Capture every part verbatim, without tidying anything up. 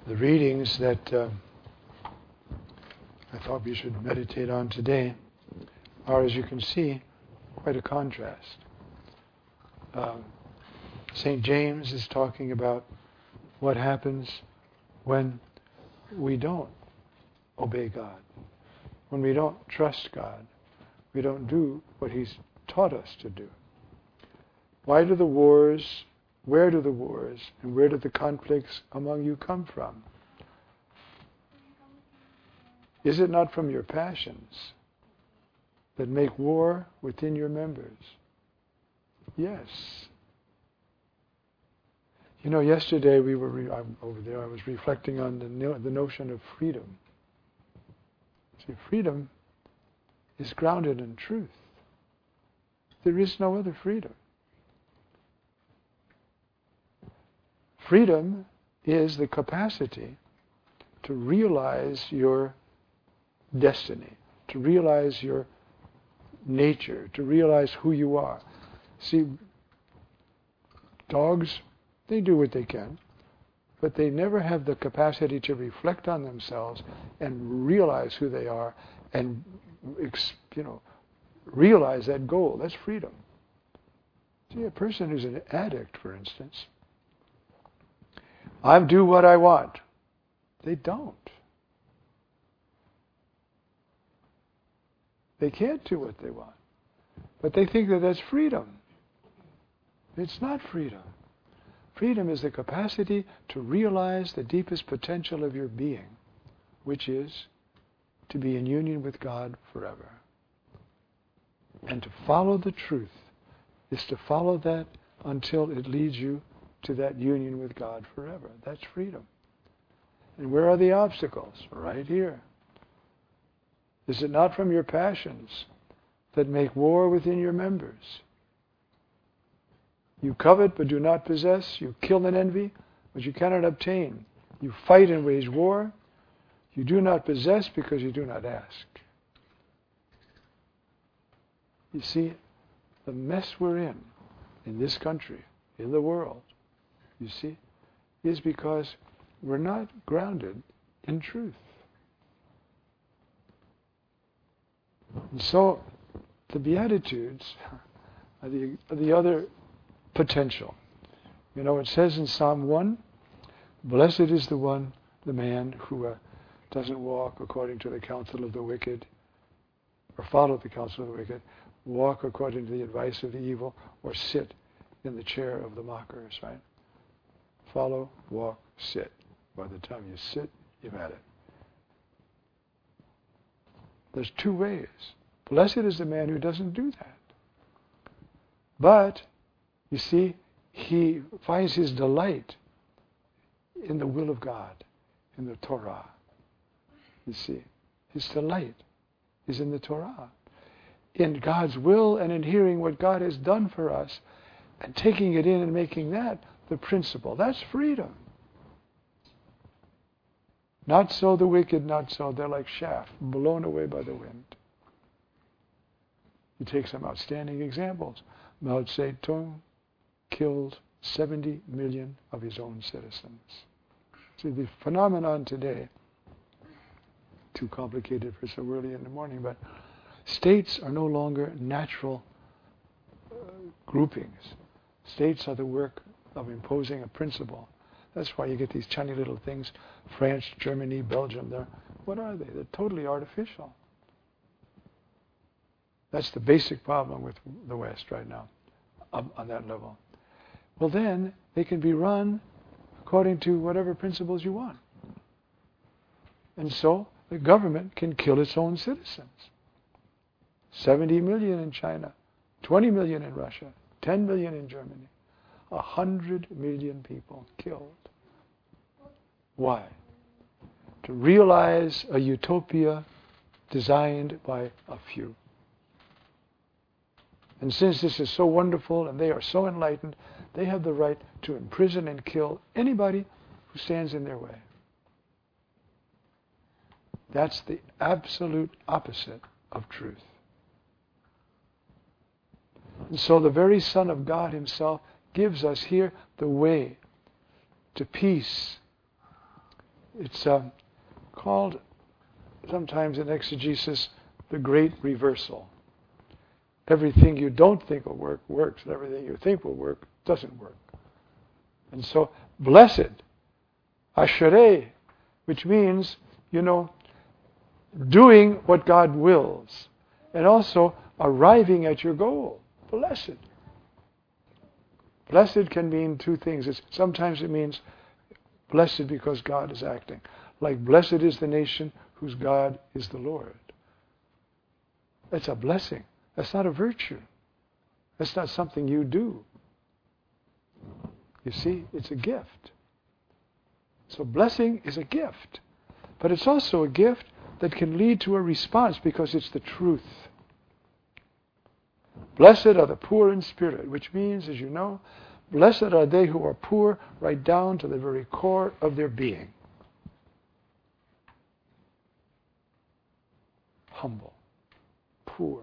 The readings that uh, I thought we should meditate on today are, as you can see, quite a contrast. Um, Saint James is talking about what happens when we don't obey God, when we don't trust God, we don't do what He's taught us to do. Why do the wars, where do the wars, and where do the conflicts among you come from? Is it not from your passions that make war within your members? Yes. You know, yesterday we were re- I'm over there. I was reflecting on the no- the notion of freedom. See, freedom is grounded in truth. There is no other freedom. Freedom is the capacity to realize your destiny, to realize your nature, to realize who you are. See, dogs, they do what they can, but they never have the capacity to reflect on themselves and realize who they are and, you know, realize that goal. That's freedom. See, a person who's an addict, for instance, I do what I want. They don't. They can't do what they want. But they think that that's freedom. It's not freedom. Freedom is the capacity to realize the deepest potential of your being, which is to be in union with God forever. And to follow the truth is to follow that until it leads you to that union with God forever. That's freedom. And where are the obstacles? Right here. Is it not from your passions that make war within your members? You covet but do not possess. You kill and envy, but you cannot obtain. You fight and wage war. You do not possess because you do not ask. You see, the mess we're in, in this country, in the world, you see, is because we're not grounded in truth. And so, the Beatitudes are the, are the other potential. You know, it says in Psalm one, blessed is the one, the man who uh, doesn't walk according to the counsel of the wicked, or follow the counsel of the wicked, walk according to the advice of the evil, or sit in the chair of the mockers, right? Follow, walk, sit. By the time you sit, you've had it. There's two ways. Blessed is the man who doesn't do that. But, you see, he finds his delight in the will of God, in the Torah. You see, his delight is in the Torah, in God's will and in hearing what God has done for us and taking it in and making that the principle. That's freedom. Not so the wicked, not so. They're like chaff, blown away by the wind. You take some outstanding examples. Mao Zedong killed seventy million of his own citizens. See, the phenomenon today, too complicated for so early in the morning, but states are no longer natural uh, groupings. States are the work of imposing a principle. That's why you get these tiny little things, France, Germany, Belgium, they're, what are they? They're totally artificial. That's the basic problem with the West right now, um, on that level. Well then, they can be run according to whatever principles you want. And so, the government can kill its own citizens. seventy million in China, twenty million in Russia, ten million in Germany. A hundred million people killed. Why? To realize a utopia designed by a few. And since this is so wonderful and they are so enlightened, they have the right to imprison and kill anybody who stands in their way. That's the absolute opposite of truth. And so the very Son of God Himself gives us here the way to peace, It's uh, called sometimes in exegesis the great reversal. Everything you don't think will work works, and everything you think will work doesn't work. And so, blessed, ashereh, which means, you know, doing what God wills, and also arriving at your goal. Blessed. Blessed can mean two things. It's, sometimes it means blessed because God is acting. Like blessed is the nation whose God is the Lord. That's a blessing. That's not a virtue. That's not something you do. You see, it's a gift. So blessing is a gift. But it's also a gift that can lead to a response because it's the truth. Blessed are the poor in spirit, which means, as you know, blessed are they who are poor right down to the very core of their being. Humble, poor,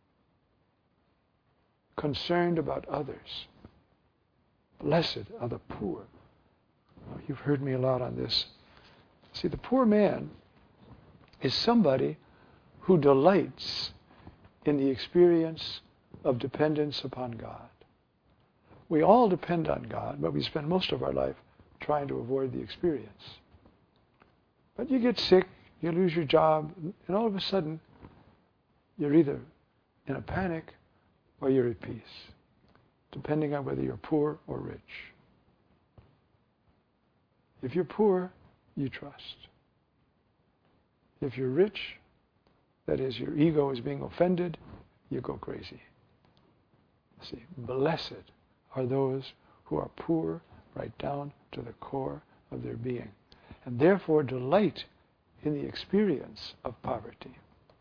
concerned about others. Blessed are the poor. You've heard me a lot on this. See, the poor man is somebody who delights in the experience of dependence upon God. We all depend on God, but we spend most of our life trying to avoid the experience. But you get sick, you lose your job, and all of a sudden, you're either in a panic or you're at peace, depending on whether you're poor or rich. If you're poor, you trust. If you're rich, that is, your ego is being offended, you go crazy. See, blessed are those who are poor right down to the core of their being, and therefore delight in the experience of poverty.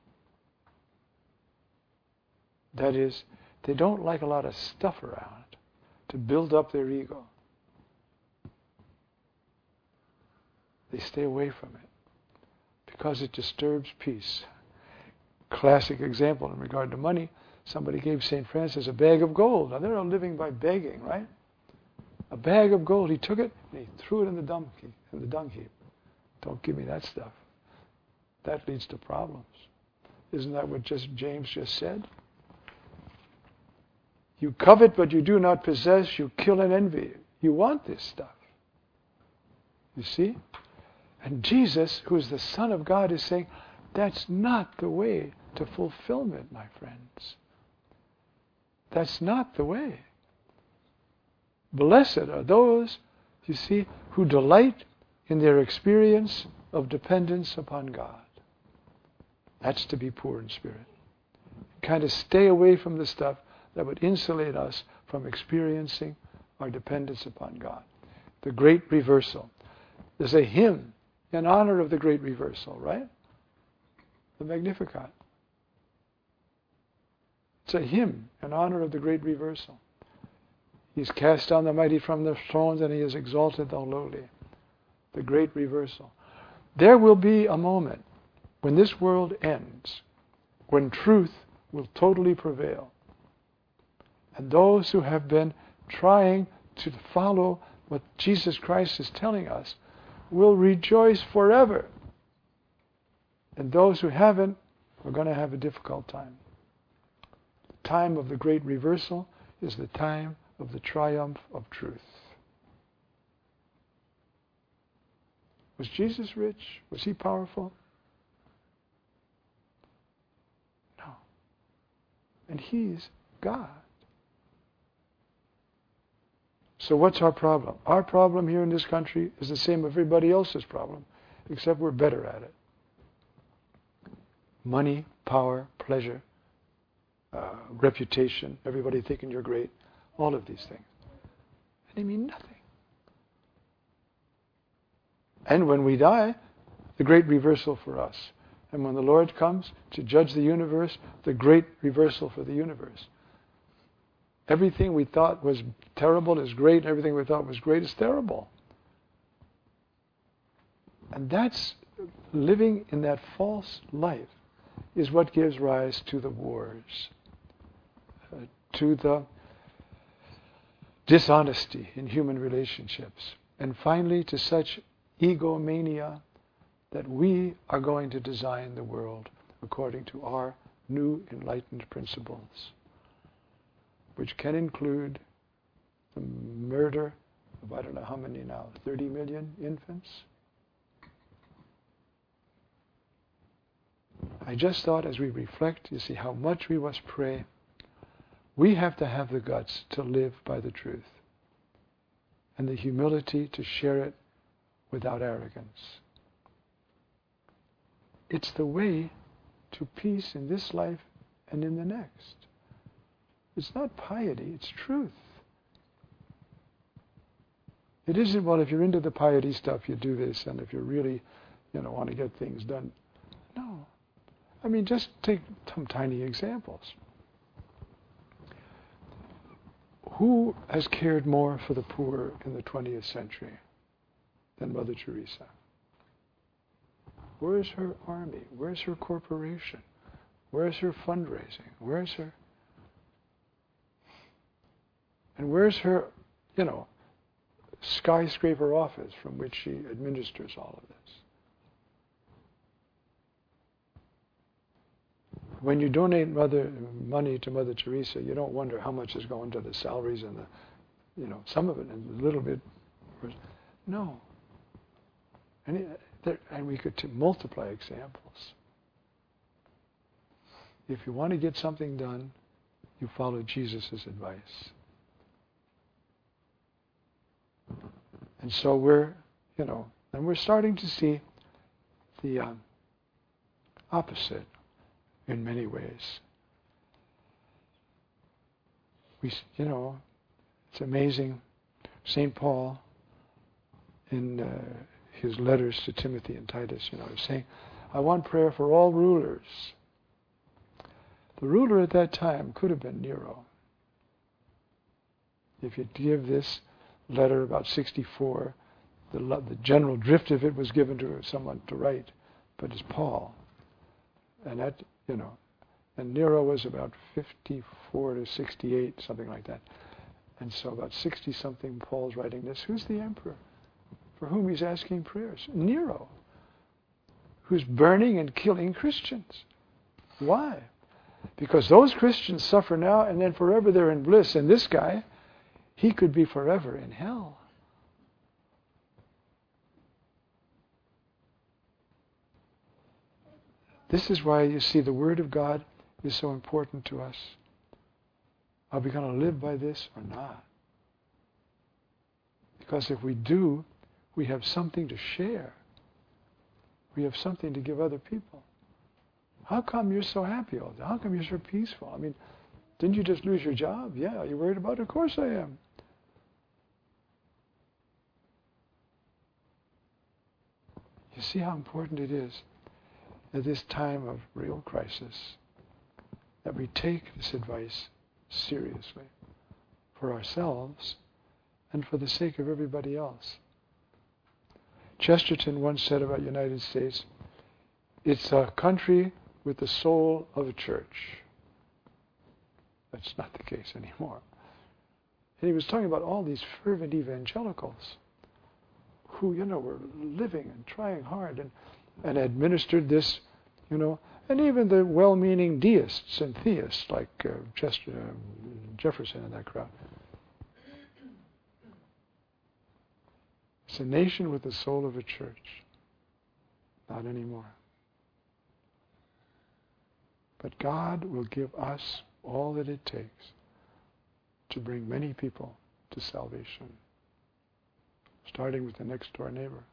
That is, they don't like a lot of stuff around to build up their ego. They stay away from it because it disturbs peace. Classic example in regard to money. Somebody gave Saint Francis a bag of gold. Now they're all living by begging, right? A bag of gold. He took it and he threw it in the dung heap. In the dung heap. Don't give me that stuff. That leads to problems. Isn't that what just James just said? You covet, but you do not possess. You kill and envy. You want this stuff. You see? And Jesus, who is the Son of God, is saying, that's not the way to fulfillment, my friends. That's not the way. Blessed are those, you see, who delight in their experience of dependence upon God. That's to be poor in spirit. Kind of stay away from the stuff that would insulate us from experiencing our dependence upon God. The great reversal. There's a hymn in honor of the great reversal, right? The Magnificat. It's a hymn in honor of the great reversal. He's cast down the mighty from their thrones and he has exalted the lowly. The great reversal. There will be a moment when this world ends, when truth will totally prevail. And those who have been trying to follow what Jesus Christ is telling us will rejoice forever. And those who haven't are going to have a difficult time. The time of the great reversal is the time of the triumph of truth. Was Jesus rich? Was he powerful? No. And he's God. So what's our problem? Our problem here in this country is the same as everybody else's problem, except we're better at it. Money, power, pleasure, uh, reputation, everybody thinking you're great, all of these things. And they mean nothing. And when we die, the great reversal for us. And when the Lord comes to judge the universe, the great reversal for the universe. Everything we thought was terrible is great. Everything we thought was great is terrible. And that's living in that false life is what gives rise to the wars, uh, to the dishonesty in human relationships, and finally to such egomania, that we are going to design the world according to our new enlightened principles, which can include the murder of, I don't know how many now, thirty million infants. I just thought, as we reflect, you see how much we must pray. We have to have the guts to live by the truth and the humility to share it without arrogance. It's the way to peace in this life and in the next. It's not piety, it's truth. It isn't, well, if you're into the piety stuff, you do this, and if you really, you know, want to get things done. No. I mean, just take some tiny examples. Who has cared more for the poor in the twentieth century than Mother Teresa? Where's her army? Where's her corporation? Where's her fundraising? Where's her... And where's her, you know, skyscraper office from which she administers all of this? When you donate mother, money to Mother Teresa, you don't wonder how much is going to the salaries and the, you know, some of it and a little bit. No. And, there, and we could t- multiply examples. If you want to get something done, you follow Jesus' advice. And so we're, you know, and we're starting to see the um, opposite in many ways. We, you know, it's amazing. Saint Paul, in uh, his letters to Timothy and Titus, you know, is saying, I want prayer for all rulers. The ruler at that time could have been Nero. If you give this letter about sixty-four, the, the general drift of it was given to someone to write, but it's Paul. And that, you know, and Nero was about fifty-four to sixty-eight, something like that. And so about sixty-something, Paul's writing this. Who's the emperor for whom he's asking prayers? Nero, who's burning and killing Christians. Why? Because those Christians suffer now and then forever they're in bliss. And this guy, he could be forever in hell. This is why you see the Word of God is so important to us. Are we going to live by this or not? Because if we do, we have something to share. We have something to give other people. How come you're so happy all the time? How come you're so peaceful? I mean, didn't you just lose your job? Yeah, are you worried about it? Of course I am. You see how important it is at this time of real crisis that we take this advice seriously for ourselves and for the sake of everybody else. Chesterton once said about the United States, it's a country with the soul of a church. That's not the case anymore. And he was talking about all these fervent evangelicals who, you know, were living and trying hard and, and administered this, you know, and even the well-meaning deists and theists like uh, Chester, uh, Jefferson and that crowd. It's a nation with the soul of a church. Not anymore. But God will give us all that it takes to bring many people to salvation, starting with the next door neighbor.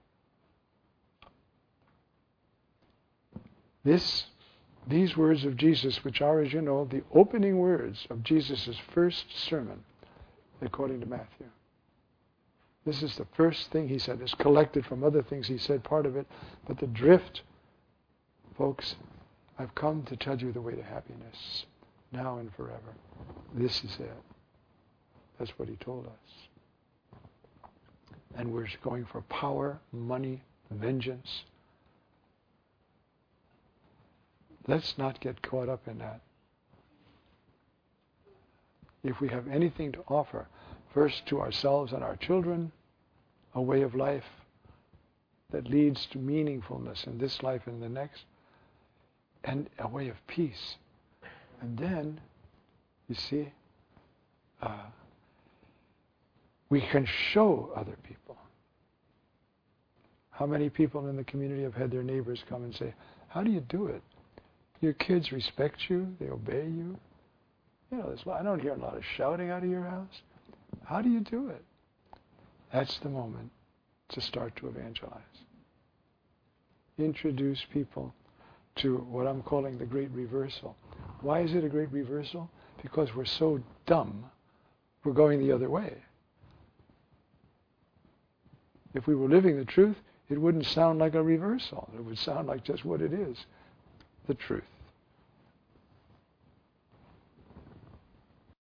This, these words of Jesus, which are, as you know, the opening words of Jesus' first sermon, according to Matthew. This is the first thing he said. It's collected from other things he said, part of it. But the drift, folks, I've come to tell you the way to happiness, now and forever. This is it. That's what he told us. And we're going for power, money, vengeance. Let's not get caught up in that. If we have anything to offer, first to ourselves and our children, a way of life, that leads to meaningfulness in this life and the next, and a way of peace. And then, you see, uh, we can show other people. How many people in the community have had their neighbors come and say, how do you do it? Your kids respect you, they obey you. You know, there's, I don't hear a lot of shouting out of your house. How do you do it? That's the moment to start to evangelize. Introduce people to what I'm calling the great reversal. Why is it a great reversal? Because we're so dumb, we're going the other way. If we were living the truth, it wouldn't sound like a reversal. It would sound like just what it is, the truth.